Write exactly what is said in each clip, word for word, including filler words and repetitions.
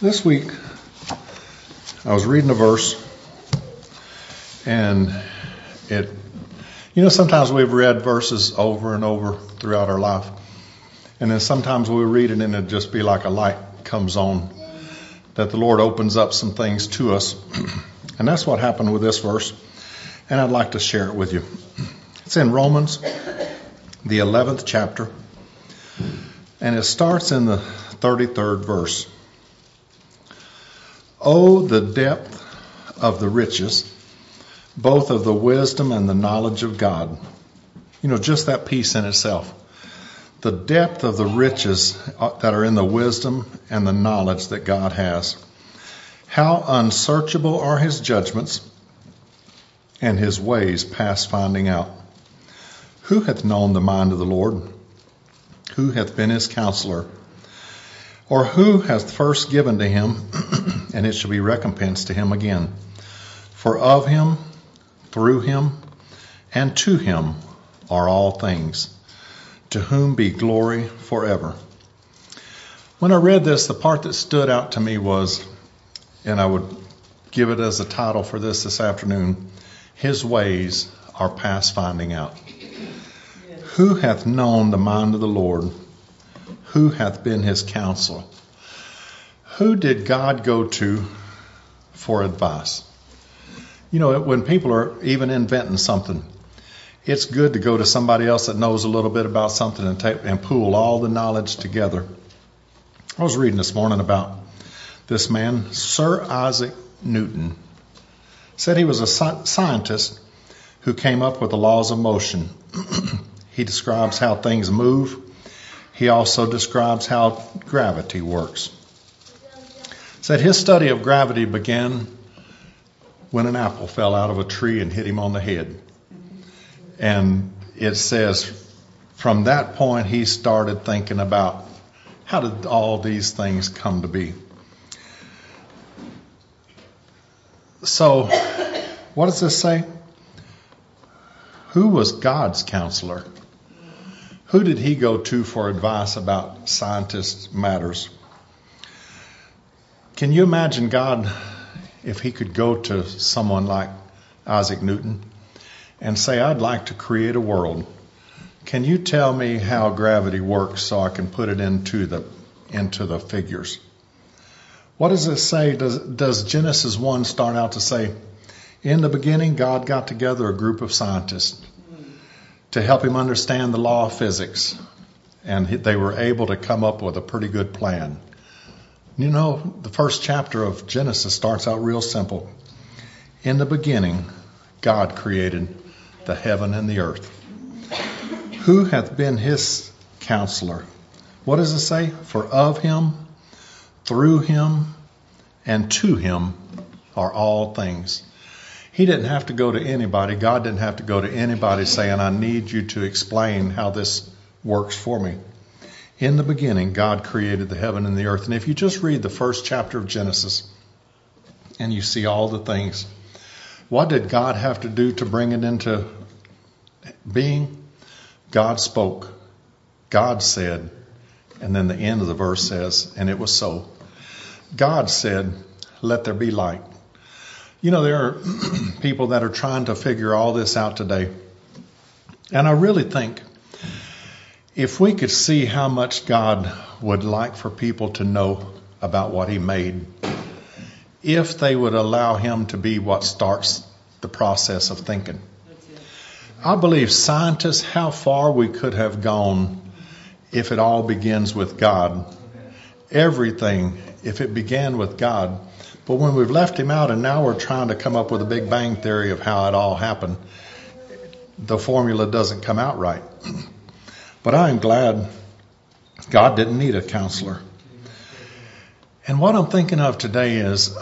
This week, I was reading a verse, and it, you know, sometimes we've read verses over and over throughout our life, and then sometimes we read it and it just be like a light comes on, that the Lord opens up some things to us, and that's what happened with this verse, and I'd like to share it with you. It's in Romans, the eleventh chapter, and it starts in the thirty-third verse. Oh, the depth of the riches, both of the wisdom and the knowledge of God. You know, just that piece in itself. The depth of the riches that are in the wisdom and the knowledge that God has. How unsearchable are his judgments, and his ways past finding out. Who hath known the mind of the Lord? Who hath been his counselor? Or who hath first given to him, and it shall be recompensed to him again? For of him, through him, and to him are all things, to whom be glory forever. When I read this, the part that stood out to me was, and I would give it as a title for this this afternoon, his ways are past finding out. Yes. Who hath known the mind of the Lord? Who hath been his counselor? Who did God go to for advice? You know, when people are even inventing something, it's good to go to somebody else that knows a little bit about something and take and pool all the knowledge together. I was reading this morning about this man, Sir Isaac Newton. Said he was a sci- scientist who came up with the laws of motion. He describes how things move. He also describes how gravity works. Said his study of gravity began when an apple fell out of a tree and hit him on the head. And it says from that point he started thinking about how did all these things come to be. So what does this say? Who was God's counselor? Who did he go to for advice about scientist matters? Can you imagine God, if he could go to someone like Isaac Newton and say, I'd like to create a world. Can you tell me how gravity works so I can put it into the into the figures? What does it say? Does, does Genesis one start out to say, in the beginning, God got together a group of scientists to help him understand the law of physics, and they were able to come up with a pretty good plan. You know, the first chapter of Genesis starts out real simple. In the beginning, God created the heaven and the earth. Who hath been his counselor? What does it say? For of him, through him, and to him are all things. He didn't have to go to anybody. God didn't have to go to anybody saying, I need you to explain how this works for me. In the beginning, God created the heaven and the earth. And if you just read the first chapter of Genesis and you see all the things, what did God have to do to bring it into being? God spoke. God said. And then the end of the verse says, and it was so. God said, let there be light. You know, there are people that are trying to figure all this out today. And I really think if we could see how much God would like for people to know about what he made, if they would allow him to be what starts the process of thinking. I believe scientists, how far we could have gone if it all begins with God. Everything, if it began with God. But when we've left him out and now we're trying to come up with a Big Bang theory of how it all happened, the formula doesn't come out right. But I am glad God didn't need a counselor. And what I'm thinking of today is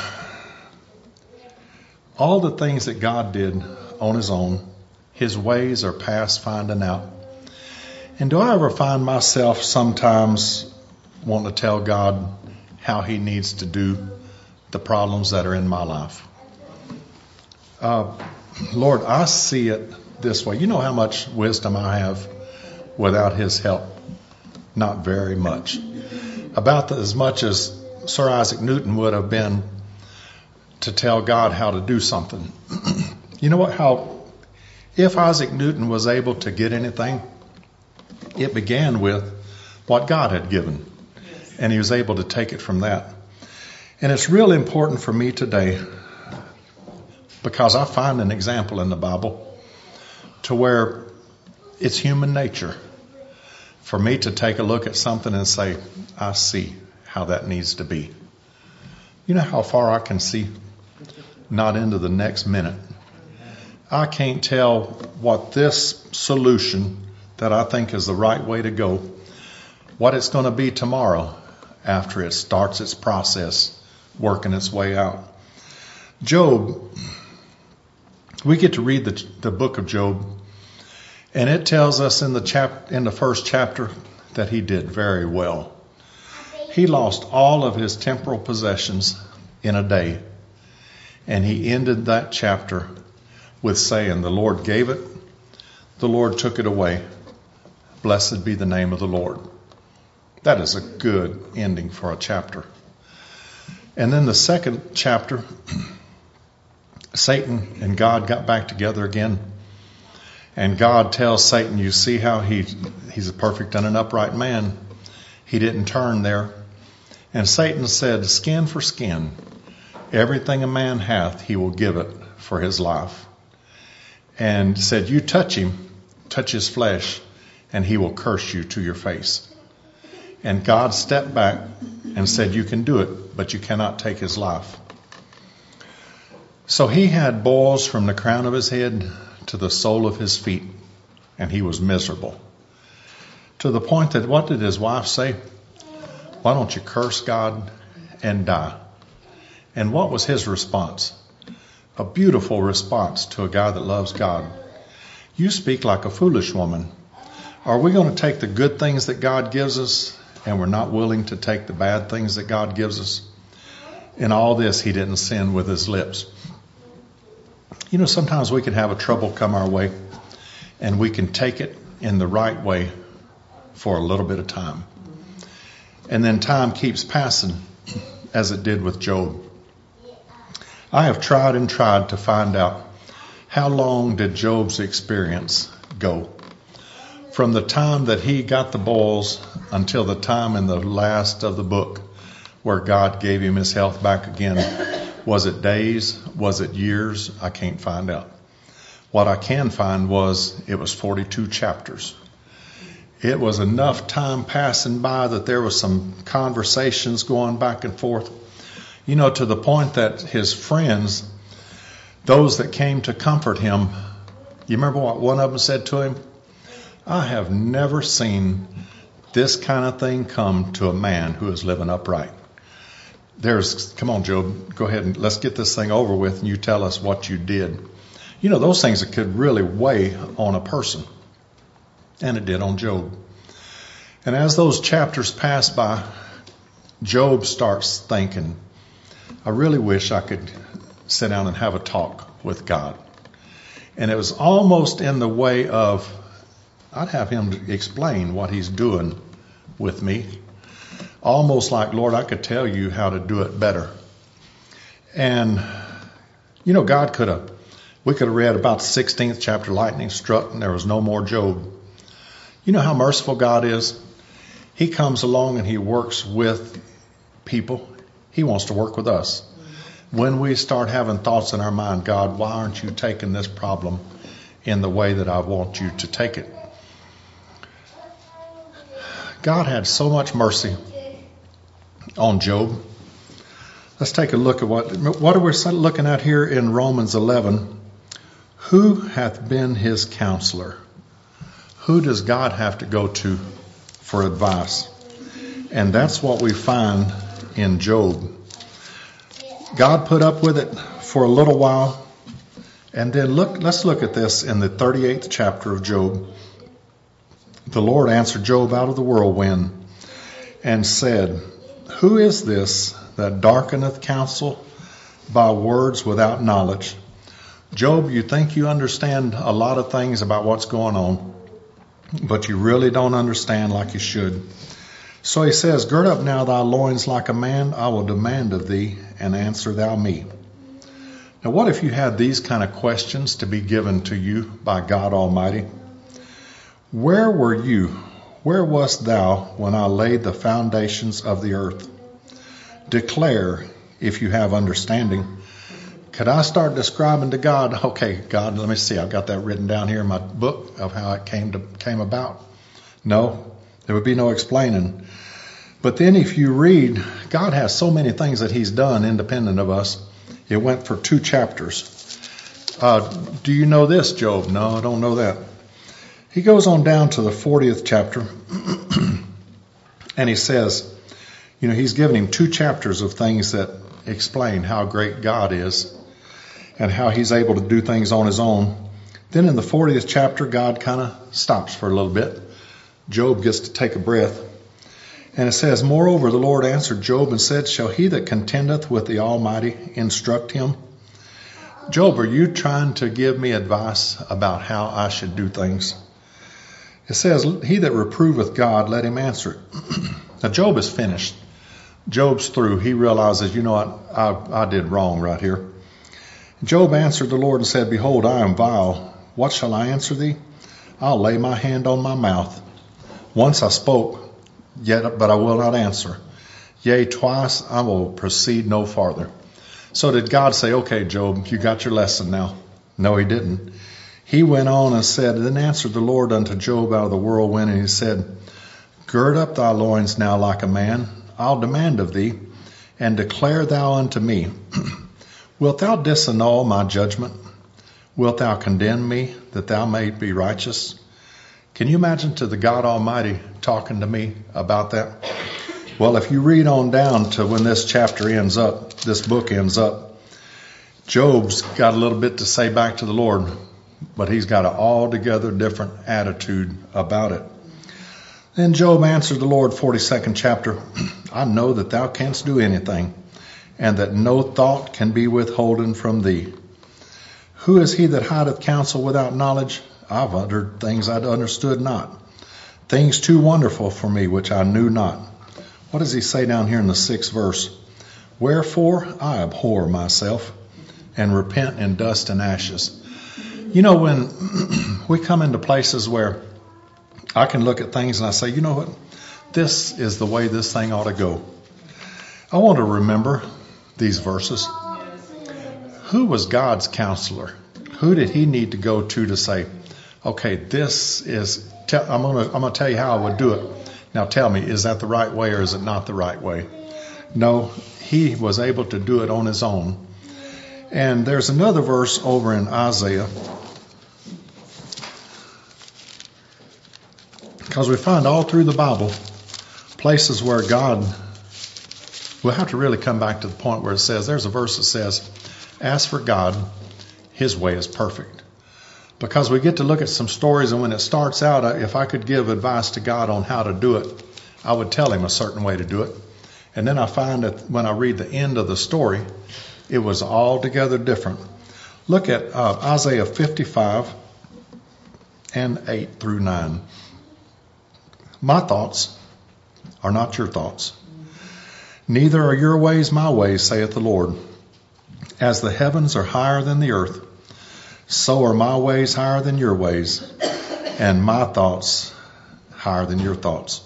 all the things that God did on his own, his ways are past finding out. And do I ever find myself sometimes wanting to tell God how he needs to do the problems that are in my life? Uh, Lord, I see it this way. You know how much wisdom I have without his help? Not very much. About the, as much as Sir Isaac Newton would have been to tell God how to do something. You know what? How, if Isaac Newton was able to get anything, it began with what God had given, and he was able to take it from that. And it's really important for me today, because I find an example in the Bible to where it's human nature for me to take a look at something and say, I see how that needs to be. You know how far I can see? Not into the next minute. I can't tell what this solution that I think is the right way to go, what it's going to be tomorrow after it starts its process, working its way out. Job, we get to read the, the book of Job, and it tells us in the chap in the first chapter that he did very well. He lost all of his temporal possessions in a day, and he ended that chapter with saying, the Lord gave it, the Lord took it away. Blessed be the name of the Lord. That is a good ending for a chapter. And then the second chapter, Satan and God got back together again. And God tells Satan, you see how he he's a perfect and an upright man. He didn't turn there. And Satan said, skin for skin, everything a man hath, he will give it for his life. And said, you touch him, touch his flesh, and he will curse you to your face. And God stepped back and said, you can do it, but you cannot take his life. So he had boils from the crown of his head to the sole of his feet, and he was miserable. To the point that, what did his wife say? Why don't you curse God and die? And what was his response? A beautiful response to a guy that loves God. You speak like a foolish woman. Are we going to take the good things that God gives us, and we're not willing to take the bad things that God gives us? In all this, he didn't sin with his lips. You know, sometimes we can have a trouble come our way, and we can take it in the right way for a little bit of time. And then time keeps passing, as it did with Job. I have tried and tried to find out, how long did Job's experience go? From the time that he got the boils until the time in the last of the book where God gave him his health back again. Was it days? Was it years? I can't find out. What I can find was it was forty-two chapters. It was enough time passing by that there was some conversations going back and forth. You know, to the point that his friends, those that came to comfort him, you remember what one of them said to him? I have never seen this kind of thing come to a man who is living upright. There's, come on, Job, go ahead and let's get this thing over with, and you tell us what you did. You know, those things that could really weigh on a person. And it did on Job. And as those chapters pass by, Job starts thinking, I really wish I could sit down and have a talk with God. And it was almost in the way of, I'd have him explain what he's doing with me. Almost like, Lord, I could tell you how to do it better. And, you know, God could have, we could have read about the sixteenth chapter, lightning struck, and there was no more Job. You know how merciful God is? He comes along and he works with people. He wants to work with us. When we start having thoughts in our mind, God, why aren't you taking this problem in the way that I want you to take it? God had so much mercy on Job. Let's take a look at what, what are we looking at here in Romans eleven. Who hath been his counselor? Who does God have to go to for advice? And that's what we find in Job. God put up with it for a little while. And then look, let's look at this in the thirty-eighth chapter of Job. The Lord answered Job out of the whirlwind and said, Who is this that darkeneth counsel by words without knowledge? Job, you think you understand a lot of things about what's going on, but you really don't understand like you should. So he says, gird up now thy loins like a man, I will demand of thee, and answer thou me. Now what if you had these kind of questions to be given to you by God Almighty? Where were you? Where wast thou when I laid the foundations of the earth? Declare, if you have understanding. Could I start describing to God, okay, God, let me see, I've got that written down here in my book of how it came to came about. No, there would be no explaining. But then if you read, God has so many things that he's done independent of us. It went for two chapters. Uh, do you know this, Job? No, I don't know that. He goes on down to the fortieth chapter, and he says, you know, he's given him two chapters of things that explain how great God is and how he's able to do things on his own. Then in the fortieth chapter, God kind of stops for a little bit. Job gets to take a breath. And it says, moreover, the Lord answered Job and said, shall he that contendeth with the Almighty instruct him? Job, are you trying to give me advice about how I should do things? It says, he that reproveth God, let him answer it. Now, Job is finished. Job's through. He realizes, you know what, I, I did wrong right here. Job answered the Lord and said, behold, I am vile. What shall I answer thee? I'll lay my hand on my mouth. Once I spoke, yet, but I will not answer. Yea, twice I will proceed no farther. So did God say, okay, Job, you got your lesson now? No, he didn't. He went on and said, then answered the Lord unto Job out of the whirlwind, and he said, gird up thy loins now like a man. I'll demand of thee, and declare thou unto me. Wilt thou disannul my judgment? Wilt thou condemn me, that thou mayest be righteous? Can you imagine to the God Almighty talking to me about that? Well, if you read on down to when this chapter ends up, this book ends up, Job's got a little bit to say back to the Lord, but he's got an altogether different attitude about it. Then Job answered the Lord, forty-second chapter, I know that thou canst do anything, and that no thought can be withholden from thee. Who is he that hideth counsel without knowledge? I've uttered things I understood not, things too wonderful for me, which I knew not. What does he say down here in the sixth verse? Wherefore I abhor myself, and repent in dust and ashes. You know, when we come into places where I can look at things and I say, you know what, this is the way this thing ought to go. I want to remember these verses. Who was God's counselor? Who did he need to go to to say, okay, this is, tell, I'm going to I'm going to tell you how I would do it. Now tell me, is that the right way or is it not the right way? No, he was able to do it on his own. And there's another verse over in Isaiah, because we find all through the Bible places where God, we'll have to really come back to the point where it says, there's a verse that says, as for God, his way is perfect. Because we get to look at some stories, and when it starts out, if I could give advice to God on how to do it, I would tell him a certain way to do it. And then I find that when I read the end of the story, it was altogether different. Look at uh, Isaiah fifty-five and eight through nine. My thoughts are not your thoughts, neither are your ways my ways, saith the Lord. As the heavens are higher than the earth, so are my ways higher than your ways, and my thoughts higher than your thoughts.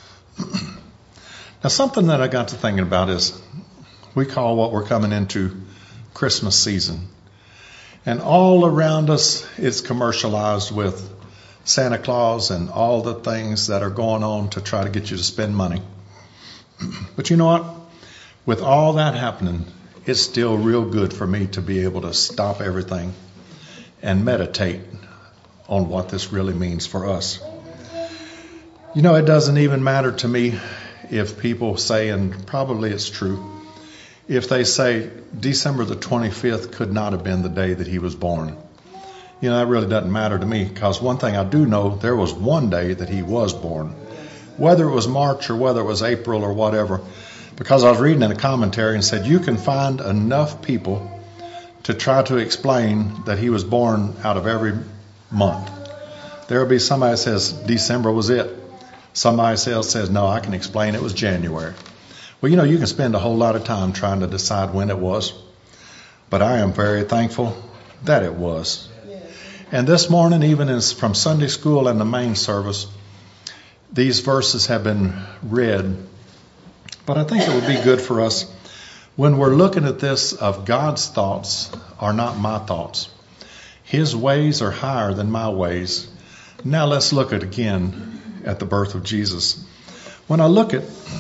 Now, something that I got to thinking about is we call what we're coming into Christmas season. And all around us, it's commercialized with Santa Claus and all the things that are going on to try to get you to spend money. But you know what? With all that happening, it's still real good for me to be able to stop everything and meditate on what this really means for us. You know, it doesn't even matter to me if people say, and probably it's true, if they say December the twenty-fifth could not have been the day that he was born. You know, that really doesn't matter to me, because one thing I do know, there was one day that he was born. Whether it was March or whether it was April or whatever, because I was reading in a commentary and said you can find enough people to try to explain that he was born out of every month. There will be somebody that says December was it. Somebody else says, no, I can explain it was January. Well, you know, you can spend a whole lot of time trying to decide when it was. But I am very thankful that it was. And this morning, even as from Sunday school and the main service, these verses have been read. But I think it would be good for us when we're looking at this of God's thoughts are not my thoughts. His ways are higher than my ways. Now let's look at again at the birth of Jesus. When I look at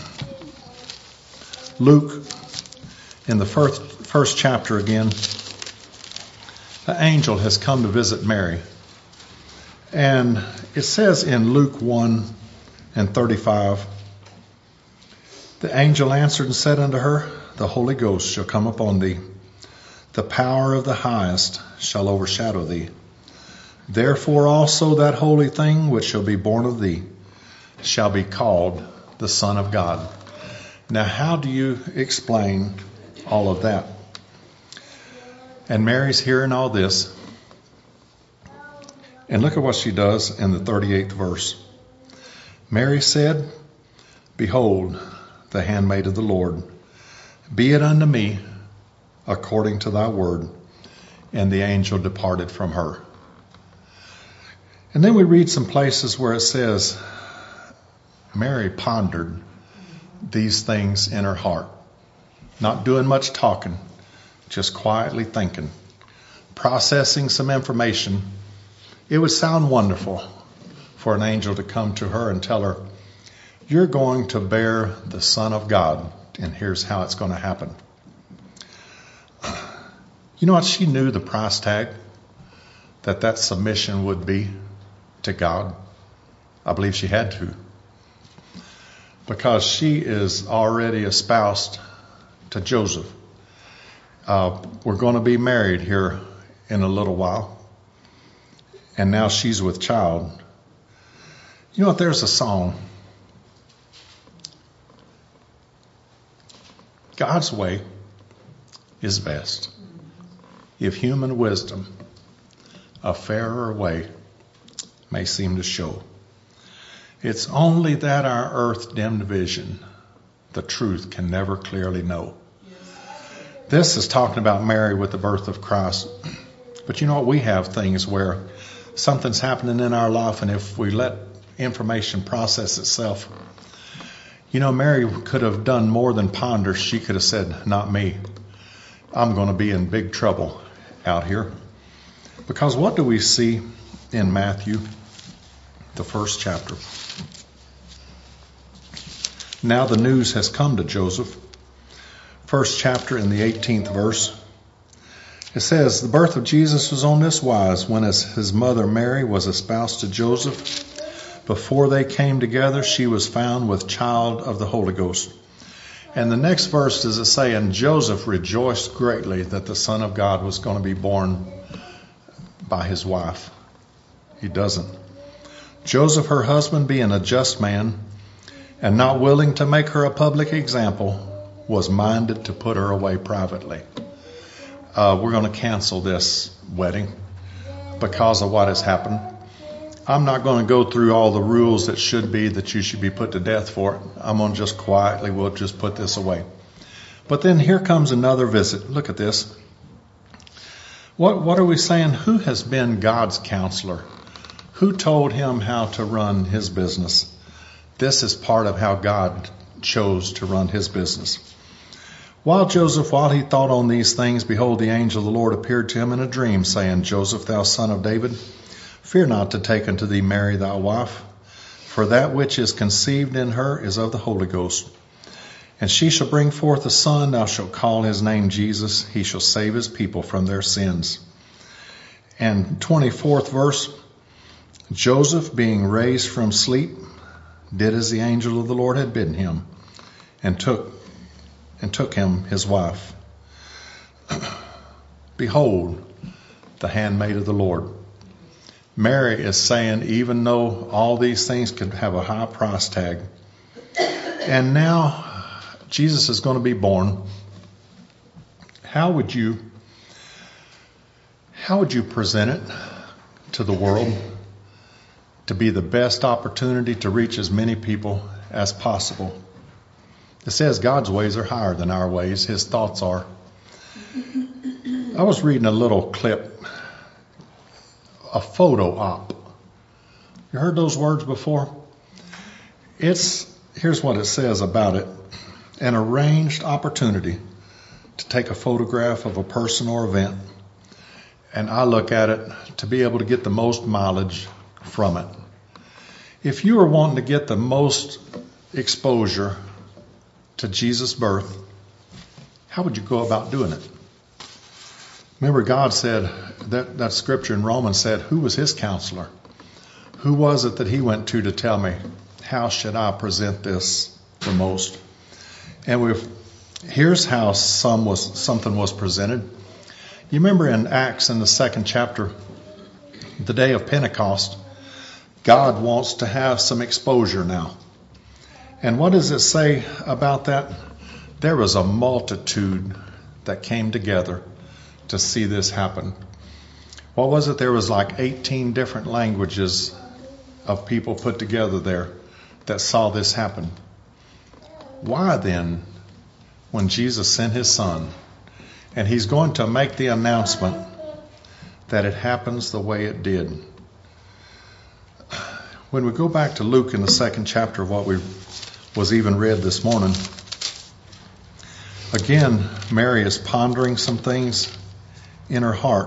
Luke in the first, first chapter again, the angel has come to visit Mary. And it says in Luke one and thirty-five, the angel answered and said unto her, the Holy Ghost shall come upon thee. The power of the highest shall overshadow thee. Therefore also that holy thing which shall be born of thee shall be called the Son of God. Now, how do you explain all of that? And Mary's hearing all this. And look at what she does in the thirty-eighth verse. Mary said, behold, the handmaid of the Lord. Be it unto me according to thy word. And the angel departed from her. And then we read some places where it says, Mary pondered these things in her heart. Not doing much talking, just quietly thinking, processing some information. It would sound wonderful for an angel to come to her and tell her, you're going to bear the Son of God, and here's how it's going to happen. You know what? She knew the price tag that that submission would be to God. I believe she had to. Because she is already espoused to Joseph. Uh, we're going to be married here in a little while. And now she's with child. You know what? There's a song. God's way is best. If human wisdom a fairer way may seem to show. It's only that our earth-dimmed vision, the truth, can never clearly know. This is talking about Mary with the birth of Christ. But you know what? We have things where something's happening in our life, and if we let information process itself, you know, Mary could have done more than ponder. She could have said, not me. I'm going to be in big trouble out here. Because what do we see in Matthew, the first chapter? Now the news has come to Joseph. First chapter in the eighteenth verse. It says, the birth of Jesus was on this wise, when as his mother Mary was espoused to Joseph. Before they came together, she was found with child of the Holy Ghost. And the next verse does it say, and Joseph rejoiced greatly that the Son of God was going to be born by his wife. He doesn't. Joseph, her husband, being a just man, and not willing to make her a public example, was minded to put her away privately. Uh, we're going to cancel this wedding because of what has happened. I'm not going to go through all the rules that should be that you should be put to death for it. I'm going to just quietly, we'll just put this away. But then here comes another visit. Look at this. What, what are we saying? Who has been God's counselor? Who told him how to run his business? This is part of how God chose to run his business. While Joseph, while he thought on these things, behold, the angel of the Lord appeared to him in a dream, saying, Joseph, thou son of David, fear not to take unto thee Mary thy wife, for that which is conceived in her is of the Holy Ghost. And she shall bring forth a son, thou shalt call his name Jesus. He shall save his people from their sins. And twenty-fourth verse, Joseph, being raised from sleep, did as the angel of the Lord had bidden him, and took and took him his wife. Behold, the handmaid of the Lord. Mary is saying, even though all these things could have a high price tag, and now Jesus is going to be born, how would you how would you present it to the world? to be the best opportunity to reach as many people as possible. It says God's ways are higher than our ways. His thoughts are. I was reading a little clip, a photo op. You heard those words before? It's, here's what it says about it. An arranged opportunity to take a photograph of a person or event. And I look at it to be able to get the most mileage from it. If you were wanting to get the most exposure to Jesus' birth, how would you go about doing it? Remember, God said, that, that scripture in Romans said, who was his counselor? Who was it that he went to to tell me, how should I present this the most? And we've, here's how some was, something was presented. You remember in Acts in the second chapter, the day of Pentecost, God wants to have some exposure now. And what does it say about that? There was a multitude that came together to see this happen. What was it? There was like eighteen different languages of people put together there that saw this happen. Why then, when Jesus sent his son, and he's going to make the announcement that it happens the way it did? When we go back to Luke in the second chapter of what we was even read this morning, again, Mary is pondering some things in her heart.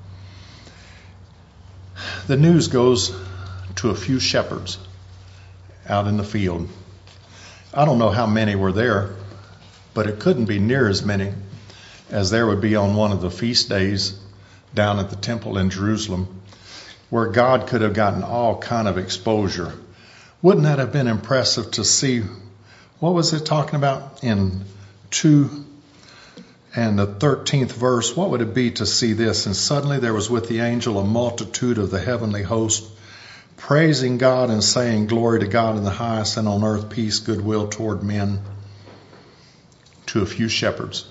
The news goes to a few shepherds out in the field. I don't know how many were there, but it couldn't be near as many as there would be on one of the feast days down at the temple in Jerusalem, where God could have gotten all kind of exposure. Wouldn't that have been impressive to see? What was it talking about in two and the thirteenth verse? What would it be to see this? And suddenly there was with the angel a multitude of the heavenly host, praising God and saying, glory to God in the highest, and on earth peace, goodwill toward men. To a few shepherds.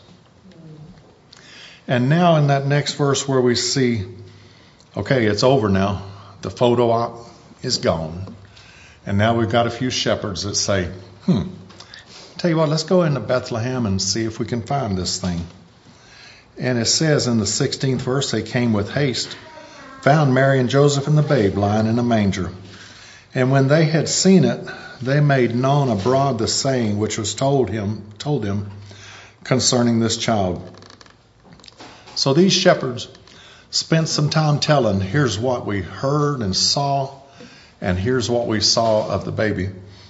And now in that next verse where we see, okay, it's over now. The photo op is gone. And now we've got a few shepherds that say, hmm, tell you what, let's go into Bethlehem and see if we can find this thing. And it says in the sixteenth verse, they came with haste, found Mary and Joseph and the babe lying in a manger. And when they had seen it, they made known abroad the saying which was told him, told them concerning this child. So these shepherds spent some time telling, here's what we heard and saw, and here's what we saw of the baby.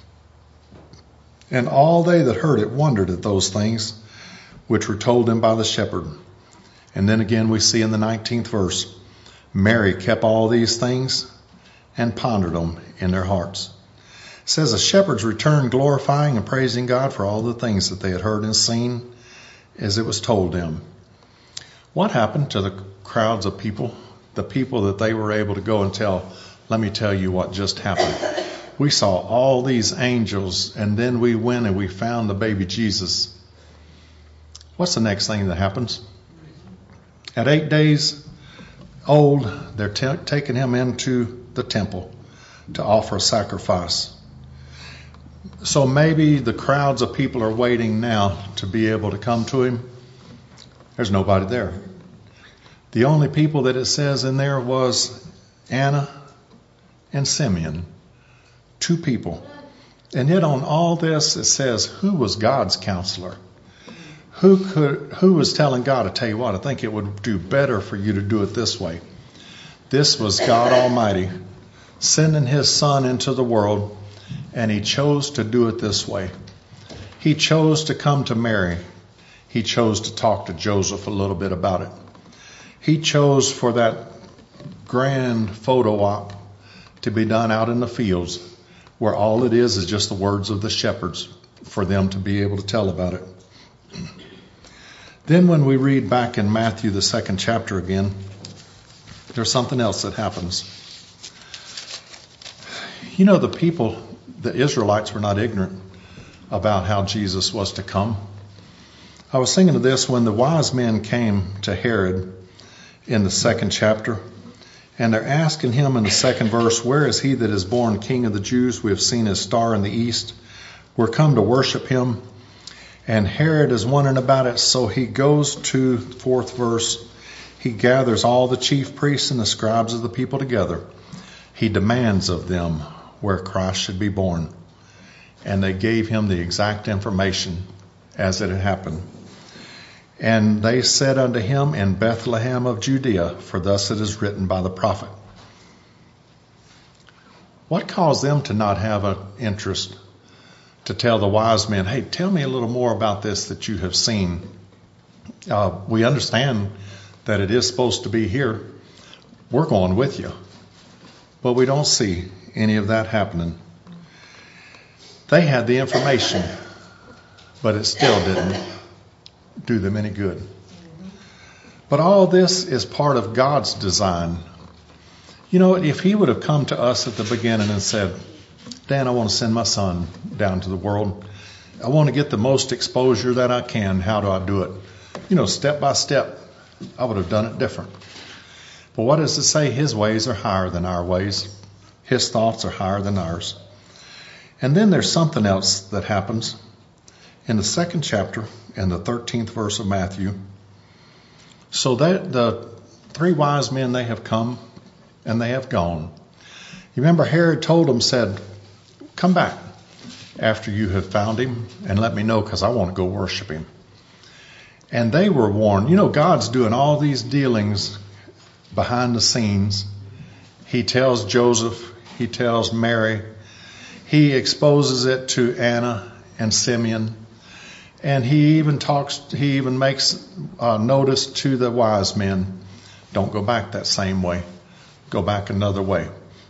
And all they that heard it wondered at those things which were told them by the shepherd. And then again we see in the nineteenth verse, Mary kept all these things and pondered them in their hearts. It says the shepherds returned glorifying and praising God for all the things that they had heard and seen as it was told them. What happened to the crowds of people, the people that they were able to go and tell, let me tell you what just happened. We saw all these angels, and then we went and we found the baby Jesus. What's the next thing that happens? At eight days old, they're t- taking him into the temple to offer a sacrifice. So maybe the crowds of people are waiting now to be able to come to him. There's nobody there. The only people that it says in there was Anna and Simeon. Two people. And yet on all this it says, who was God's counselor? Who could? Who was telling God, I tell you what, I think it would do better for you to do it this way. This was God Almighty sending his son into the world, and he chose to do it this way. He chose to come to Mary. He chose to talk to Joseph a little bit about it. He chose for that grand photo op to be done out in the fields, where all it is is just the words of the shepherds for them to be able to tell about it. Then when we read back in Matthew, the second chapter again, there's something else that happens. You know, the people, the Israelites, were not ignorant about how Jesus was to come. I was thinking of this when the wise men came to Herod in the second chapter, And they're asking him in the second verse, where is he that is born King of the Jews? We have seen his star in the east. We're come to worship him. And Herod is wondering about it, so he goes to, fourth verse, he gathers all the chief priests and the scribes of the people together. He demands of them where Christ should be born. And they gave him the exact information as it had happened. And they said unto him, in Bethlehem of Judea, for thus it is written by the prophet. What caused them to not have an interest to tell the wise men, hey, tell me a little more about this that you have seen? Uh, we understand that it is supposed to be here. We're going with you. But we don't see any of that happening. They had the information, but it still didn't do them any good. But all this is part of God's design. You know, if he would have come to us at the beginning and said, Dan, I want to send my son down to the world. I want to get the most exposure that I can. How do I do it? You know, step by step, I would have done it different. But what does it say? His ways are higher than our ways. His thoughts are higher than ours. And then there's something else that happens. In the second chapter, in the thirteenth verse of Matthew, so that the three wise men, they have come and they have gone. You remember Herod told them, said, come back after you have found him and let me know, because I want to go worship him. And they were warned. You know, God's doing all these dealings behind the scenes. He tells Joseph, he tells Mary, he exposes it to Anna and Simeon. And he even talks, he even makes uh, notice to the wise men, don't go back that same way. Go back another way.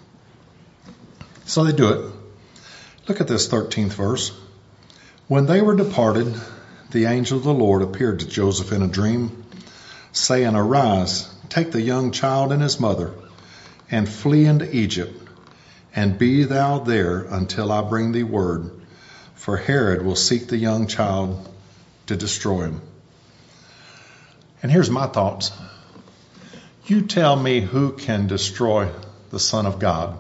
So they do it. Look at this thirteenth verse. When they were departed, the angel of the Lord appeared to Joseph in a dream, saying, arise, take the young child and his mother, and flee into Egypt, and be thou there until I bring thee word. For Herod will seek the young child to destroy him. And here's my thoughts. You tell me who can destroy the Son of God.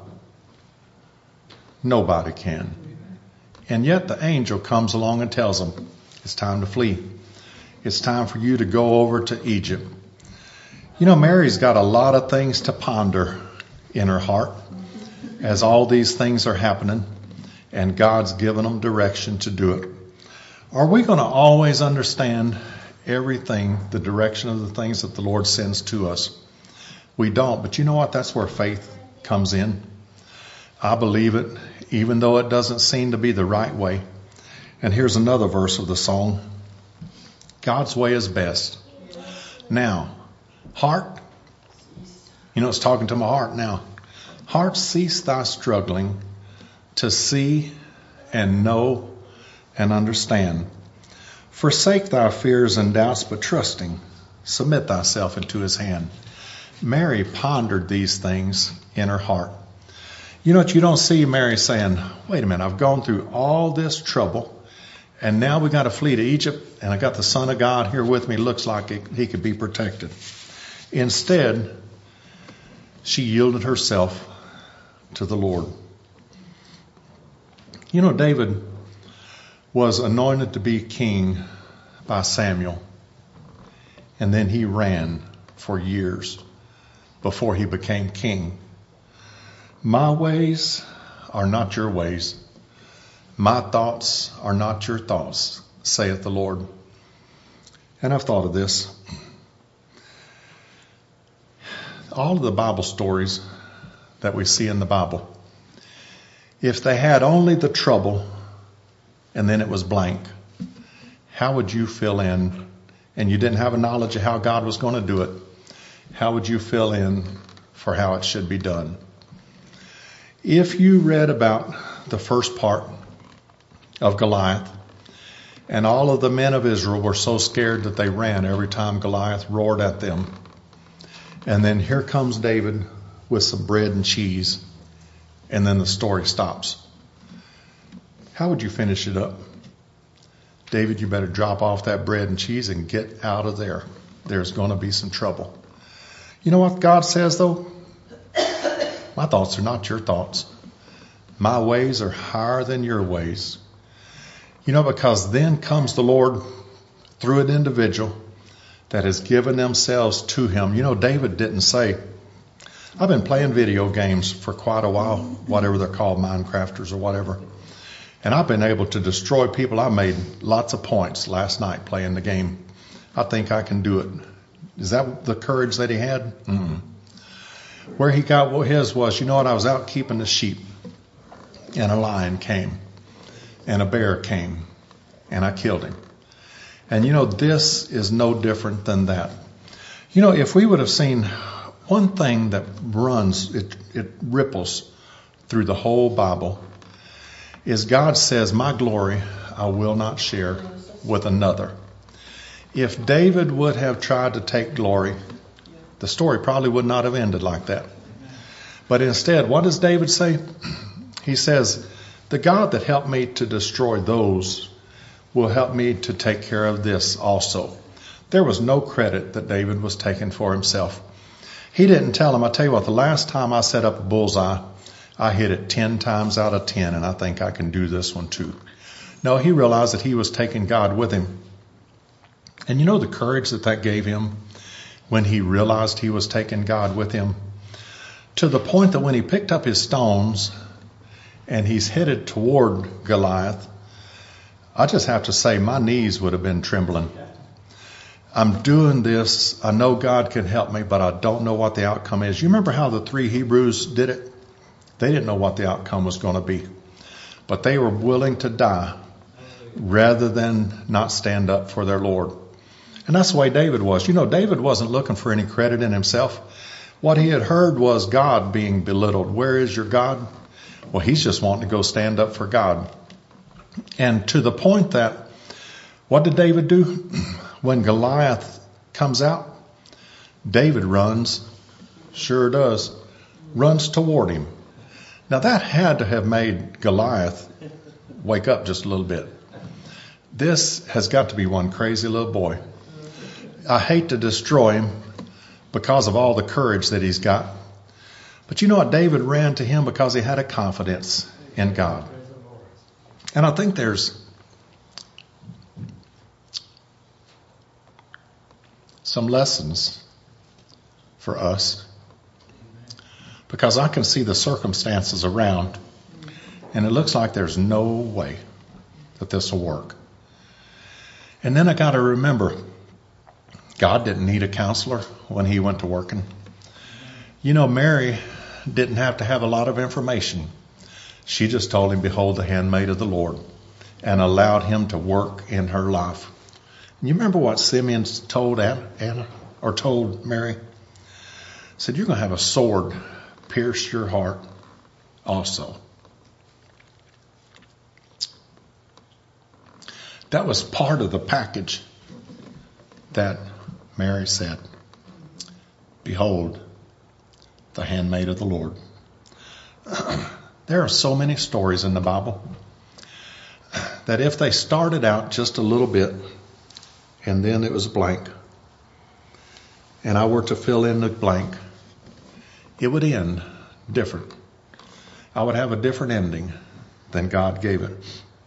Nobody can. And yet the angel comes along and tells them, it's time to flee. It's time for you to go over to Egypt. You know, Mary's got a lot of things to ponder in her heart as all these things are happening. And God's given them direction to do it. Are we going to always understand everything, the direction of the things that the Lord sends to us? We don't. But you know what? That's where faith comes in. I believe it, even though it doesn't seem to be the right way. And here's another verse of the song. God's way is best. Now, heart, you know, it's talking to my heart now. Heart, cease thy struggling to see and know and understand. Forsake thy fears and doubts, but trusting, submit thyself into his hand. Mary pondered these things in her heart. You know what? You don't see Mary saying, wait a minute, I've gone through all this trouble, and now we got to flee to Egypt, and I got the Son of God here with me. Looks like it, he could be protected. Instead, she yielded herself to the Lord. You know, David was anointed to be king by Samuel, and then he ran for years before he became king. My ways are not your ways. My thoughts are not your thoughts, saith the Lord. And I've thought of this. All of the Bible stories that we see in the Bible, if they had only the trouble and then it was blank, how would you fill in? And you didn't have a knowledge of how God was going to do it. How would you fill in for how it should be done? If you read about the first part of Goliath, and all of the men of Israel were so scared that they ran every time Goliath roared at them. And then here comes David with some bread and cheese, and then the story stops. How would you finish it up? David, you better drop off that bread and cheese and get out of there. There's going to be some trouble. You know what God says, though? My thoughts are not your thoughts. My ways are higher than your ways. You know, because then comes the Lord through an individual that has given themselves to him. You know, David didn't say, I've been playing video games for quite a while, whatever they're called, Minecrafters or whatever. And I've been able to destroy people. I made lots of points last night playing the game. I think I can do it. Is that the courage that he had? Mm-mm. Where he got his was, you know what, I was out keeping the sheep, and a lion came, and a bear came, and I killed him. And you know, this is no different than that. You know, if we would have seen one thing that runs, it, it ripples through the whole Bible, is God says, my glory I will not share with another. If David would have tried to take glory, the story probably would not have ended like that. But instead, what does David say? He says, the God that helped me to destroy those will help me to take care of this also. There was no credit that David was taking for himself. He didn't tell him, I tell you what, the last time I set up a bullseye, I hit it ten times out of ten, and I think I can do this one too. No, he realized that he was taking God with him. And you know the courage that that gave him when he realized he was taking God with him? To the point that when he picked up his stones and he's headed toward Goliath, I just have to say my knees would have been trembling. I'm doing this. I know God can help me, but I don't know what the outcome is. You remember how the three Hebrews did it? They didn't know what the outcome was going to be, but they were willing to die rather than not stand up for their Lord. And that's the way David was. You know, David wasn't looking for any credit in himself. What he had heard was God being belittled. Where is your God? Well, he's just wanting to go stand up for God. And to the point that, what did David do? When Goliath comes out, David runs, sure does, runs toward him. Now that had to have made Goliath wake up just a little bit. This has got to be one crazy little boy. I hate to destroy him because of all the courage that he's got. But you know what? David ran to him because he had a confidence in God. And I think there's some lessons for us, because I can see the circumstances around and it looks like there's no way that this will work. And then I got to remember, God didn't need a counselor when he went to working. You know, Mary didn't have to have a lot of information. She just told him, behold, the handmaid of the Lord, and allowed him to work in her life. You remember what Simeon told Anna, Anna or told Mary? He said, you're going to have a sword pierce your heart also. That was part of the package that Mary said, behold, the handmaid of the Lord. There are so many stories in the Bible that if they started out just a little bit and then it was blank, and I were to fill in the blank, it would end different. I would have a different ending than God gave it.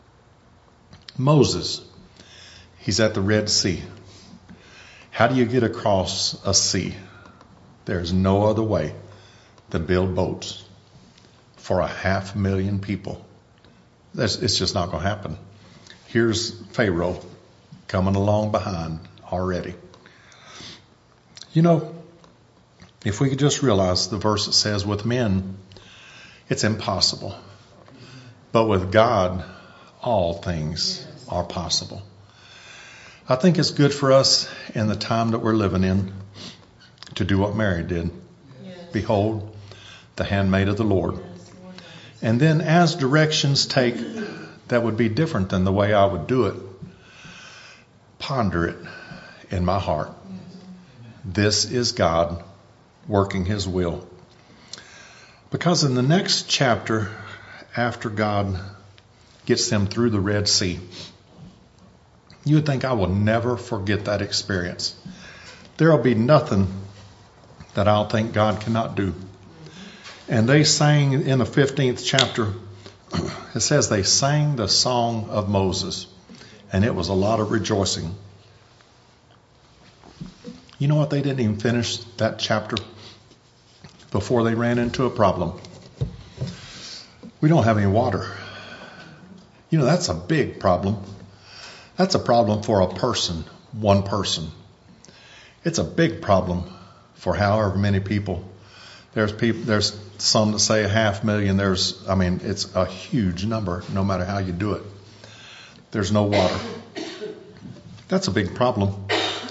Moses, he's at the Red Sea. How do you get across a sea? There's no other way than build boats for a half million people. That's, it's just not going to happen. Here's Pharaoh coming along behind already. You know, if we could just realize the verse that says, with men, it's impossible. But with God, all things are possible. I think it's good for us in the time that we're living in to do what Mary did. Yes. Behold, the handmaid of the Lord. Yes. And then as directions take that would be different than the way I would do it, ponder it in my heart. This is God working his will. Because in the next chapter, after God gets them through the Red Sea, you would think I will never forget that experience. There will be nothing that I'll think God cannot do. And they sang in the fifteenth chapter, it says they sang the song of Moses. And it was a lot of rejoicing. You know what? They didn't even finish that chapter before they ran into a problem. We don't have any water. You know, that's a big problem. That's a problem for a person, one person. It's a big problem for however many people. There's people, there's some that say a half million. There's, I mean, it's a huge number, no matter how you do it. There's no water. That's a big problem.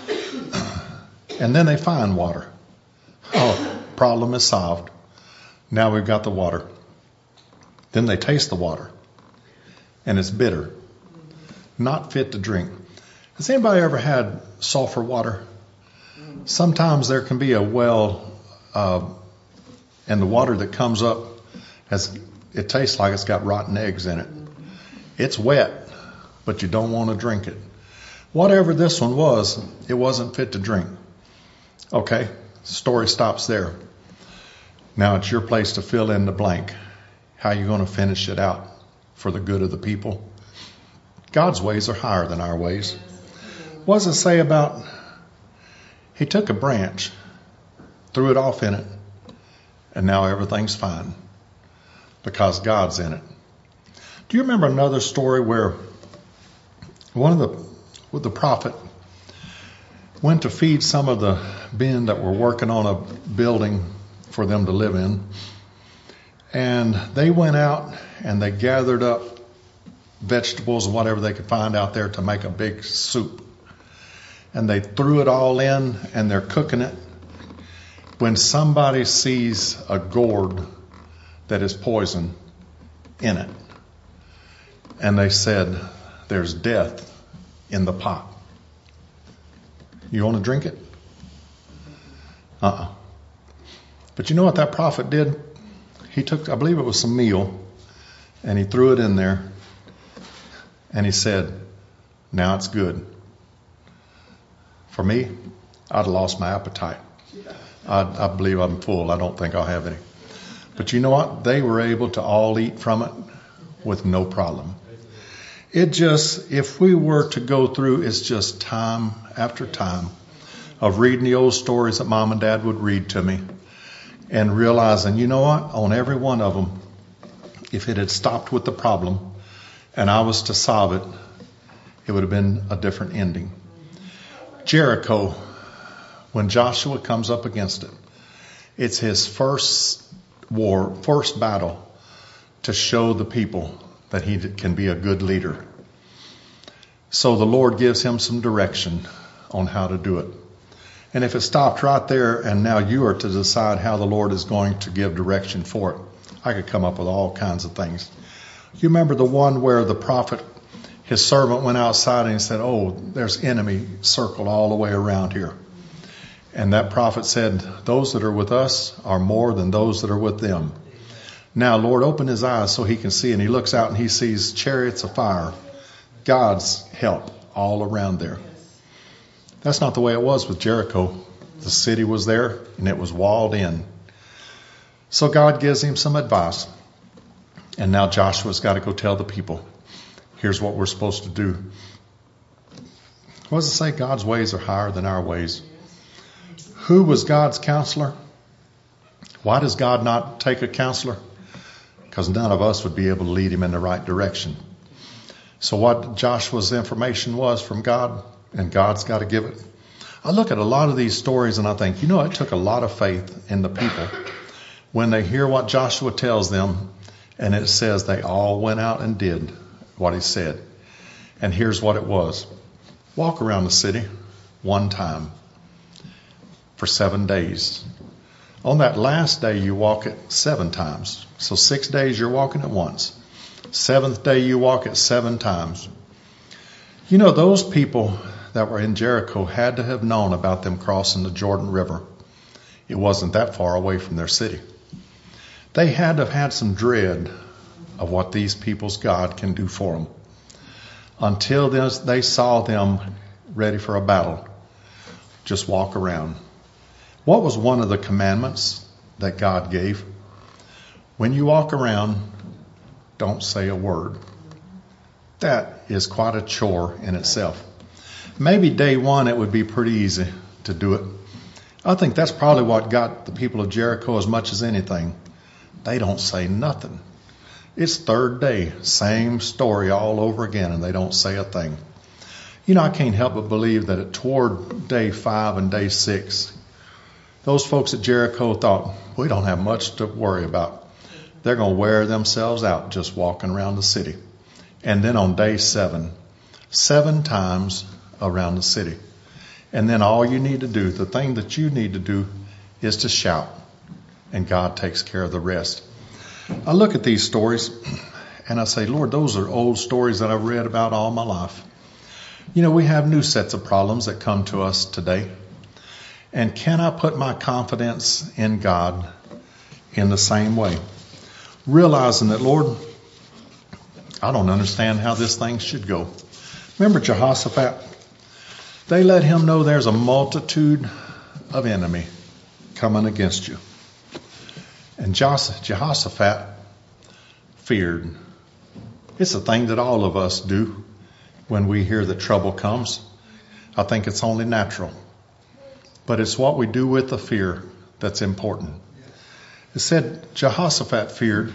And then they find water. Oh, problem is solved. Now we've got the water. Then they taste the water. And it's bitter. Not fit to drink. Has anybody ever had sulfur water? Sometimes there can be a well, uh, and the water that comes up, has it tastes like it's got rotten eggs in it. It's wet, but you don't want to drink it. Whatever this one was, it wasn't fit to drink. Okay, story stops there. Now it's your place to fill in the blank. How are you going to finish it out for the good of the people? God's ways are higher than our ways. What does it say about, he took a branch, threw it off in it, and now everything's fine because God's in it. Do you remember another story where one of the, with the prophet went to feed some of the men that were working on a building for them to live in. And they went out and they gathered up vegetables and whatever they could find out there to make a big soup. And they threw it all in and they're cooking it. When somebody sees a gourd that is poison in it, and they said, there's death in the pot. You want to drink it? Uh-uh. But you know what that prophet did? He took, I believe it was some meal, and he threw it in there, and he said, now it's good. For me, I'd have lost my appetite. I, I believe I'm full. I don't think I'll have any. But you know what? They were able to all eat from it with no problem. It just, if we were to go through, it's just time after time of reading the old stories that Mom and Dad would read to me and realizing, you know what, on every one of them, if it had stopped with the problem and I was to solve it, it would have been a different ending. Jericho, when Joshua comes up against it, it's his first war, first battle to show the people that he can be a good leader. So the Lord gives him some direction on how to do it. And if it stopped right there and now you are to decide how the Lord is going to give direction for it, I could come up with all kinds of things. You remember the one where the prophet, his servant went outside and he said, oh, there's enemy circled all the way around here. And that prophet said, those that are with us are more than those that are with them. Now, Lord, open his eyes so he can see. And he looks out and he sees chariots of fire, God's help all around there. That's not the way it was with Jericho. The city was there and it was walled in. So God gives him some advice. And now Joshua's got to go tell the people, here's what we're supposed to do. What does it say? God's ways are higher than our ways. Who was God's counselor? Why does God not take a counselor? Because none of us would be able to lead him in the right direction. So what Joshua's information was from God, and God's got to give it. I look at a lot of these stories and I think, you know, it took a lot of faith in the people when they hear what Joshua tells them, and it says they all went out and did what he said. And here's what it was. Walk around the city one time for seven days. On that last day, you walk it seven times. So six days you're walking it once. Seventh day you walk it seven times. You know, those people that were in Jericho had to have known about them crossing the Jordan River. It wasn't that far away from their city. They had to have had some dread of what these people's God can do for them. Until they saw them ready for a battle, just walk around. What was one of the commandments that God gave? When you walk around, don't say a word. That is quite a chore in itself. Maybe day one it would be pretty easy to do it. I think that's probably what got the people of Jericho as much as anything. They don't say nothing. It's third day, same story all over again, and they don't say a thing. You know, I can't help but believe that toward day five and day six, those folks at Jericho thought, we don't have much to worry about. They're going to wear themselves out just walking around the city. And then on day seven, seven times around the city. And then all you need to do, the thing that you need to do is to shout. And God takes care of the rest. I look at these stories and I say, Lord, those are old stories that I've read about all my life. You know, we have new sets of problems that come to us today. And can I put my confidence in God in the same way? Realizing that, Lord, I don't understand how this thing should go. Remember Jehoshaphat? They let him know there's a multitude of enemy coming against you. And Jehoshaphat feared. It's a thing that all of us do when we hear that trouble comes. I think it's only natural. But it's what we do with the fear that's important. It said Jehoshaphat feared,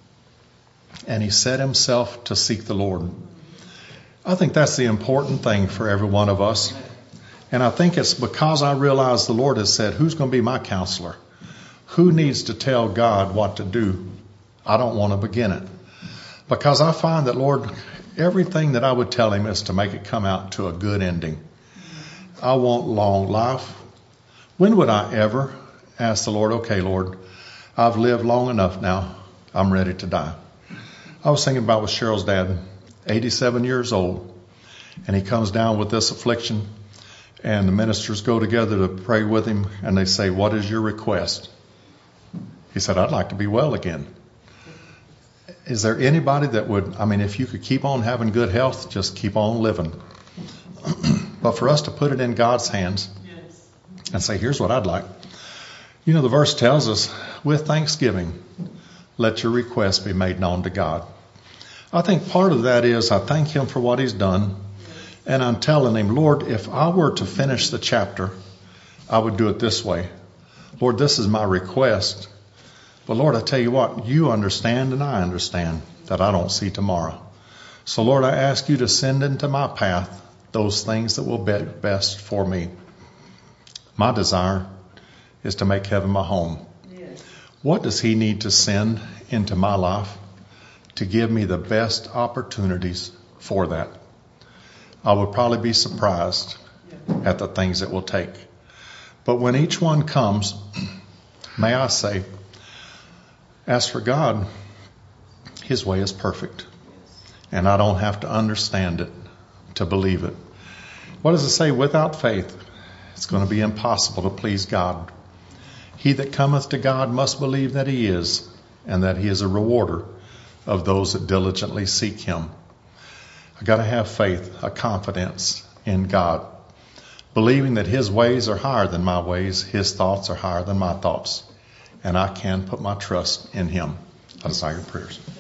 and he set himself to seek the Lord. I think that's the important thing for every one of us. And I think it's because I realize the Lord has said, who's going to be my counselor? Who needs to tell God what to do? I don't want to begin it. Because I find that, Lord, everything that I would tell him is to make it come out to a good ending. I want long life. When would I ever ask the Lord, okay, Lord, I've lived long enough now. I'm ready to die. I was thinking about with Cheryl's dad, eighty-seven years old, and he comes down with this affliction, and the ministers go together to pray with him, and they say, what is your request? He said, I'd like to be well again. Is there anybody that would, I mean, if you could keep on having good health, just keep on living. But for us to put it in God's hands and say, here's what I'd like. You know, the verse tells us, with thanksgiving, let your request be made known to God. I think part of that is I thank him for what he's done. And I'm telling him, Lord, if I were to finish the chapter, I would do it this way. Lord, this is my request. But Lord, I tell you what, you understand and I understand that I don't see tomorrow. So Lord, I ask you to send into my path those things that will be best for me. My desire is to make heaven my home. Yes. What does he need to send into my life to give me the best opportunities for that? I would probably be surprised at the things it will take. But when each one comes, may I say, as for God, his way is perfect. And I don't have to understand it to believe it. What does it say? Without faith, it's going to be impossible to please God. He that cometh to God must believe that he is, and that he is a rewarder of those that diligently seek him. I got to have faith, a confidence in God, believing that his ways are higher than my ways, his thoughts are higher than my thoughts, and I can put my trust in him. I desire your prayers.